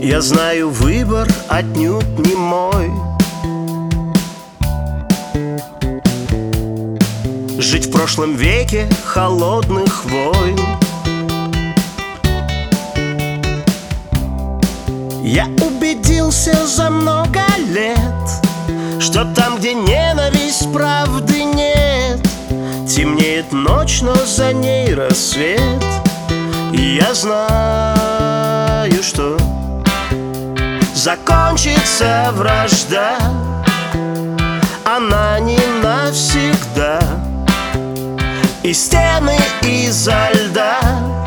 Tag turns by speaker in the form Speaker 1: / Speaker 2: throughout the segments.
Speaker 1: Я знаю, выбор отнюдь не мой. Жить в прошлом веке холодных войн. Я убедился за много лет, что там, где ненависть, правды нет. Темнеет ночь, но за ней рассвет. И я знаю, что закончится вражда, она не навсегда. И стены изо льда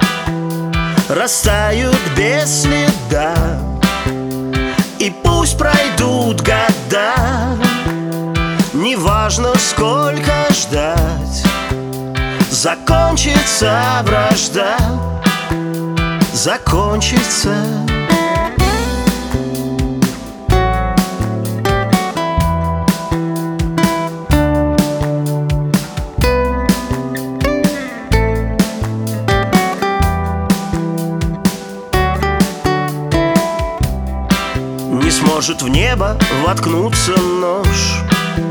Speaker 1: растают без следа. И пусть пройдут года, неважно, сколько ждать. Закончится вражда, закончится. Не сможет в небо воткнуться нож.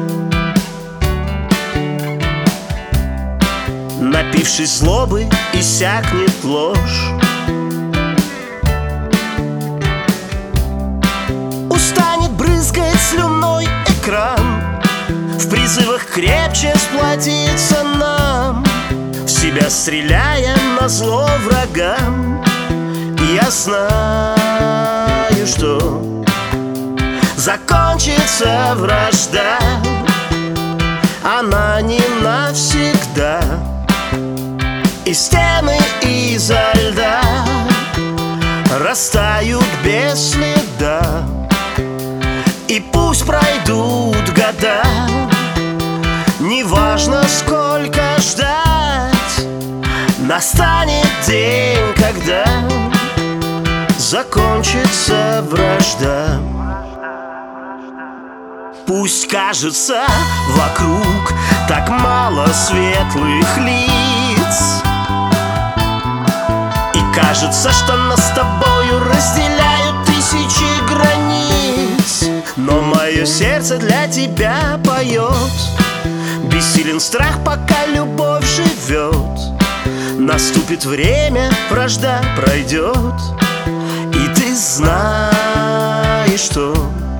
Speaker 1: Напившись злобы, иссякнет ложь. Устанет брызгать слюной экран, в призывах крепче сплотиться нам, в себя стреляя назло врагам. И я знаю, что закончится вражда, она не навсегда. И стены изо льда растают без следа. И пусть пройдут года, неважно, сколько ждать. Настанет день, когда закончится вражда. Пусть кажется вокруг так мало светлых лиц, и кажется, что нас с тобою разделяют тысячи границ. Но мое сердце для тебя поет, бессилен страх, пока любовь живет. Наступит время, вражда пройдет, и ты знаешь, что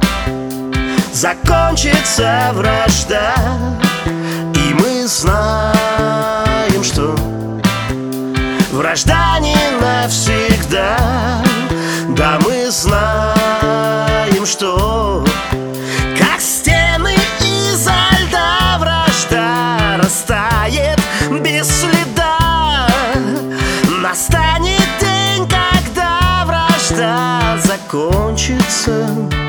Speaker 1: закончится вражда. И мы знаем, что вражда не навсегда. Да, мы знаем, что как стены изо льда вражда растает без следа. Настанет день, когда вражда закончится.